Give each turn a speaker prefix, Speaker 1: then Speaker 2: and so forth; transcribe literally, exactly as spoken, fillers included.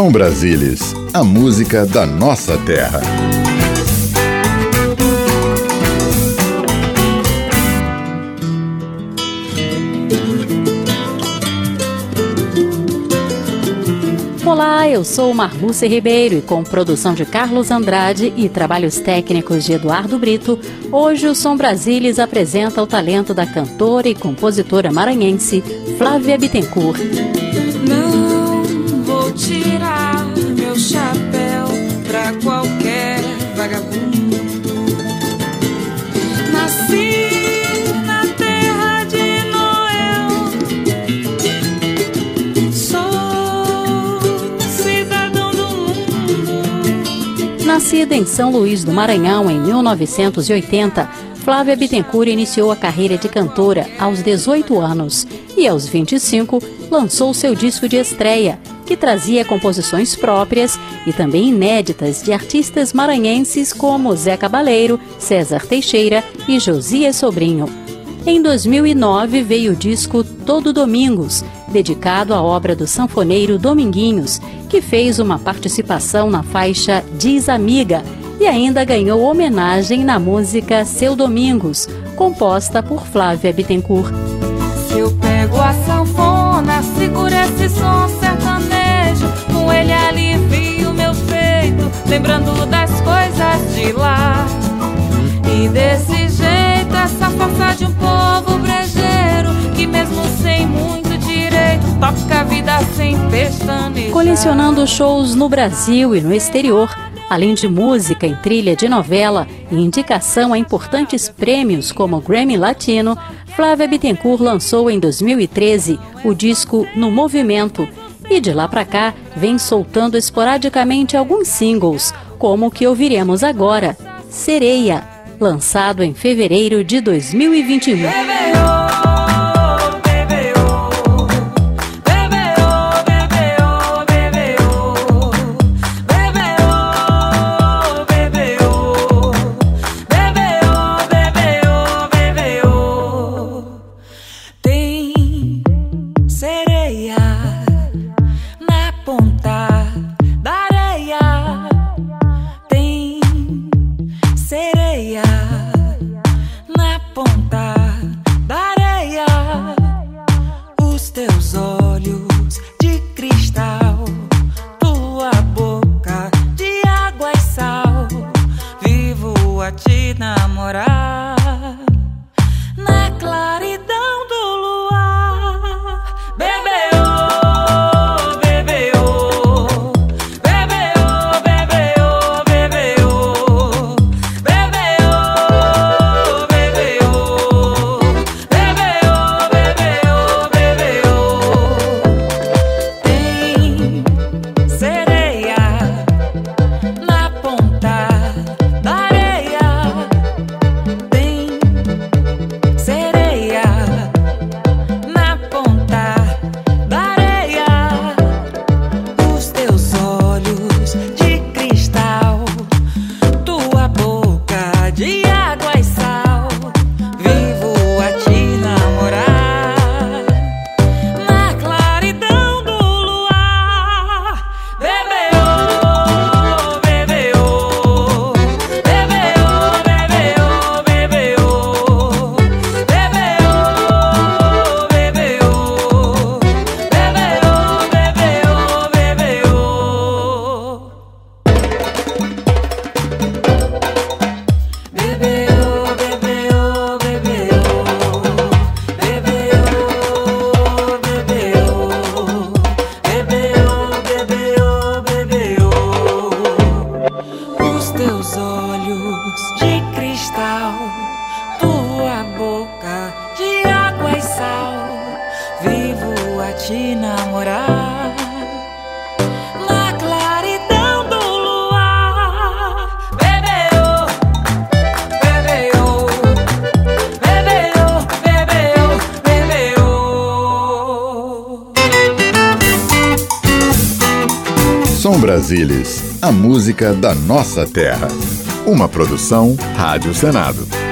Speaker 1: Som Brasilis, a música da nossa terra.
Speaker 2: Olá, eu sou Marlúcia Ribeiro e com produção de Carlos Andrade e trabalhos técnicos de Eduardo Brito, hoje o Som Brasilis apresenta o talento da cantora e compositora maranhense Flávia Bittencourt.
Speaker 3: Não vou tirar meu chapéu pra qualquer vagabundo. Nasci na terra de Noel, sou cidadão do mundo.
Speaker 2: Nascida em São Luís do Maranhão em mil novecentos e oitenta, Flávia Bittencourt iniciou a carreira de cantora aos dezoito anos e, aos vinte e cinco, lançou seu disco de estreia, que trazia composições próprias e também inéditas de artistas maranhenses como Zé Cabaleiro, César Teixeira e Josias Sobrinho. Em dois mil e nove veio o disco Todo Domingos, dedicado à obra do sanfoneiro Dominguinhos, que fez uma participação na faixa Diz Amiga, e ainda ganhou homenagem na música Seu Domingos, composta por Flávia Bittencourt.
Speaker 3: Se eu pego a sanfona, seguro esse som sertanejo, com ele alivio meu peito, lembrando das coisas de lá. E desse jeito, essa força de um povo brejeiro, que mesmo sem muito direito, toca a vida sem pestanejar.
Speaker 2: Colecionando shows no Brasil e no exterior, além de música em trilha de novela e indicação a importantes prêmios como o Grammy Latino, Flávia Bittencourt lançou em dois mil e treze o disco No Movimento e de lá para cá vem soltando esporadicamente alguns singles, como o que ouviremos agora, Sereia, lançado em fevereiro de dois mil e vinte e um.
Speaker 1: Som Brasilis, a música da nossa terra. Uma produção Rádio Senado.